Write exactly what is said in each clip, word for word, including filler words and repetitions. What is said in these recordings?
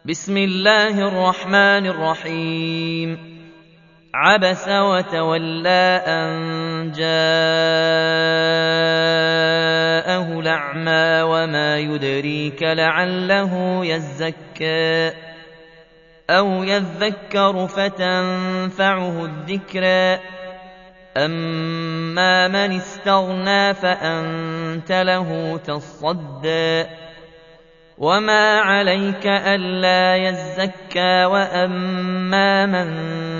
بسم الله الرحمن الرحيم عبس وتولى أن جاءه الأعمى وما يدريك لعله يزكى أو يذكر فتنفعه الذكرى أما من استغنى فأنت له تصدى وما عليك ألا يزكى وأما من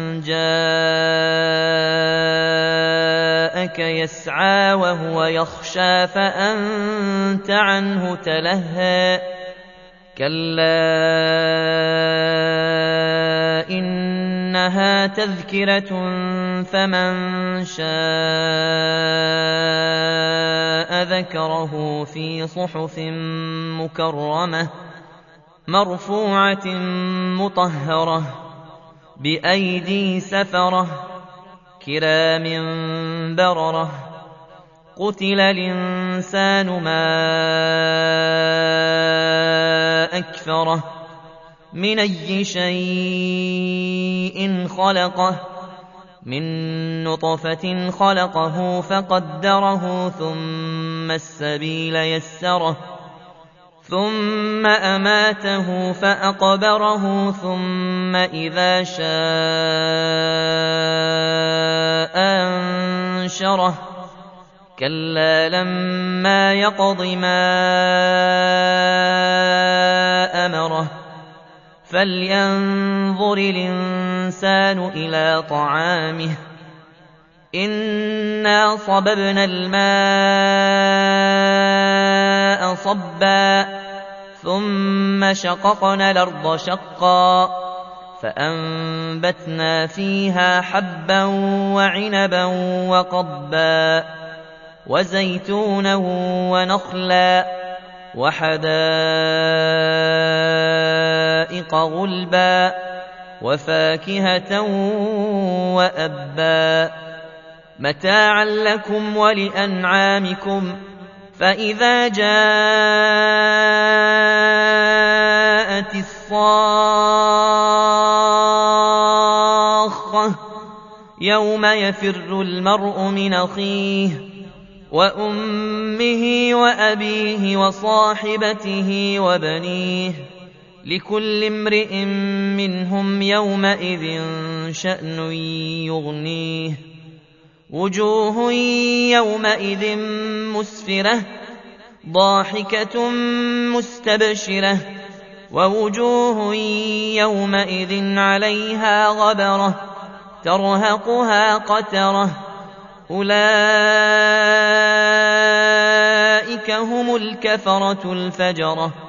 جاءك يسعى وهو يخشى فأنت عنه تلهى كلا إنها تذكرة فمن شاء ذكره في صحف مكرمة مرفوعة مطهرة بأيدي سفرة كرام بررة قتل الإنسان ما أكفره من أي شيء خلقه من نطفة خلقه فقدره ثم السبيل يسره ثم أماته فأقبره ثم إذا شاء أنشره كلا لما يقض ما أمره فلينظر الإنسان إلى طعامه إنا صببنا الماء صبا ثم شققنا الأرض شقا فأنبتنا فيها حبا وعنبا وقضبا وزيتونا ونخلا وحدائق غلبا وفاكهة وأبا متاعا لكم ولأنعامكم فإذا جاءت الصاخة يوم يفر المرء من أخيه وأمه وأبيه وصاحبته وبنيه لكل امرئ منهم يومئذ شأن يغنيه وجوه يومئذ مسفرة ضاحكة مستبشرة ووجوه يومئذ عليها غبرة ترهقها قترة أولئك هم الكفرة الفجرة